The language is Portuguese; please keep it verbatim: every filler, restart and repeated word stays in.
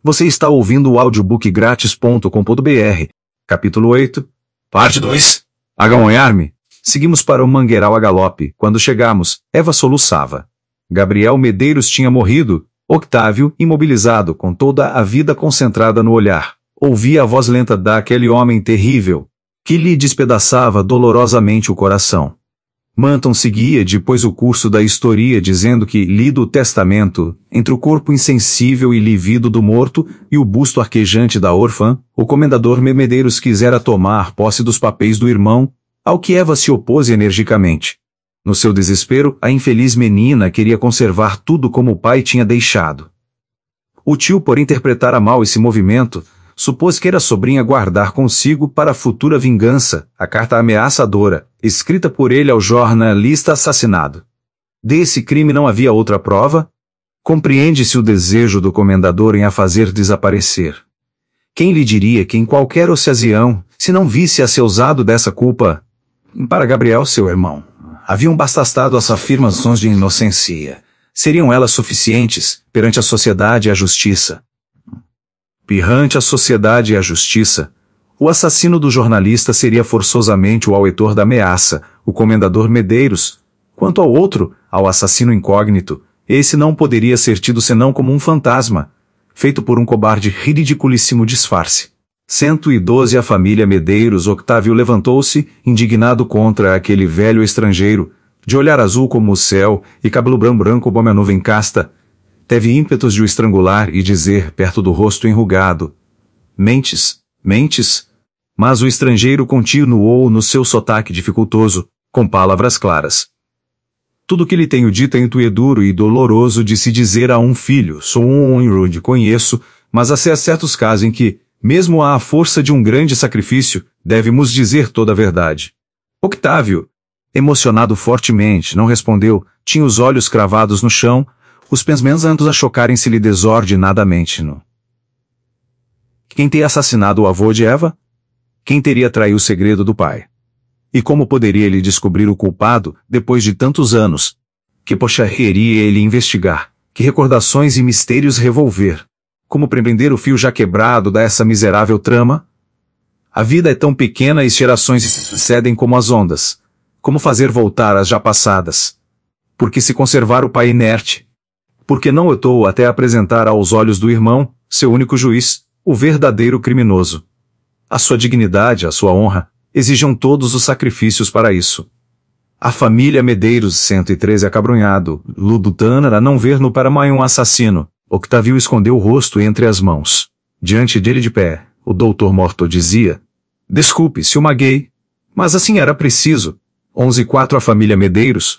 Você está ouvindo o audiobook grátis ponto com ponto br. Capítulo oito. Parte dois. Agamonhar-me. Seguimos para o mangueiral a galope. Quando chegamos, Eva soluçava. Gabriel Medeiros tinha morrido. Octávio, imobilizado, com toda a vida concentrada no olhar, ouvia a voz lenta daquele homem terrível, que lhe despedaçava dolorosamente o coração. Manton seguia depois o curso da história dizendo que, lido o testamento, entre o corpo insensível e lívido do morto e o busto arquejante da órfã, o comendador Medeiros quisera tomar posse dos papéis do irmão, ao que Eva se opôs energicamente. No seu desespero, a infeliz menina queria conservar tudo como o pai tinha deixado. O tio, por interpretar a mal esse movimento, supôs que era a sobrinha guardar consigo para a futura vingança a carta ameaçadora, escrita por ele ao jornalista assassinado. Desse crime não havia outra prova? Compreende-se o desejo do comendador em a fazer desaparecer. Quem lhe diria que em qualquer ocasião, se não visse-a ser usado dessa culpa, para Gabriel, seu irmão, haviam bastado as afirmações de inocência. Seriam elas suficientes, perante a sociedade e a justiça? Perante a sociedade e a justiça, o assassino do jornalista seria forçosamente o autor da ameaça, o comendador Medeiros. Quanto ao outro, ao assassino incógnito, esse não poderia ser tido senão como um fantasma, feito por um cobarde ridiculíssimo disfarce. Cento e doze A família Medeiros. Octávio levantou-se, indignado contra aquele velho estrangeiro, de olhar azul como o céu e cabelo branco como a nuvem casta. Teve ímpetos de o estrangular e dizer, perto do rosto enrugado: Mentes, mentes? Mas o estrangeiro continuou no seu sotaque dificultoso, com palavras claras. Tudo que lhe tenho dito é intueduro e doloroso de se dizer a um filho. Sou um homem de conheço, mas há certos casos em que, mesmo à força de um grande sacrifício, devemos dizer toda a verdade. Octávio, emocionado fortemente, não respondeu, tinha os olhos cravados no chão, os pensamentos a chocarem-se-lhe desordinadamente no... Quem teria assassinado o avô de Eva? Quem teria traído o segredo do pai? E como poderia ele descobrir o culpado, depois de tantos anos? Que pocharia ele investigar? Que recordações e mistérios revolver? Como prender o fio já quebrado dessa miserável trama? A vida é tão pequena e as gerações se sucedem como as ondas. Como fazer voltar as já passadas? Por que se conservar o pai inerte? Por que não optou até apresentar aos olhos do irmão, seu único juiz, o verdadeiro criminoso? A sua dignidade, a sua honra, exigiam todos os sacrifícios para isso. A família Medeiros cento e treze acabrunhado, Ludutana a não ver no Paramai um assassino. Octávio escondeu o rosto entre as mãos. Diante dele de pé, o doutor Morto dizia: Desculpe se o maguei, mas assim era preciso. onze e quatro A família Medeiros,